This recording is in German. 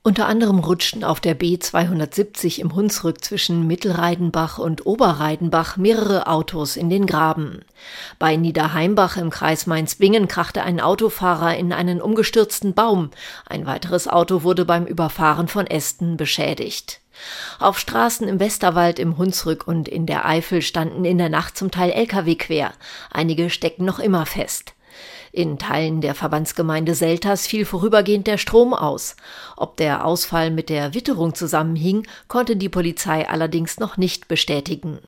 Unter anderem rutschten auf der B270 im Hunsrück zwischen Mittelreidenbach und Oberreidenbach mehrere Autos in den Graben. Bei Niederheimbach im Kreis Mainz-Bingen krachte ein Autofahrer in einen umgestürzten Baum. Ein weiteres Auto wurde beim Überfahren von Ästen beschädigt. Auf Straßen im Westerwald, im Hunsrück und in der Eifel standen in der Nacht zum Teil Lkw quer. Einige stecken noch immer fest. In Teilen der Verbandsgemeinde Selters fiel vorübergehend der Strom aus. Ob der Ausfall mit der Witterung zusammenhing, konnte die Polizei allerdings noch nicht bestätigen.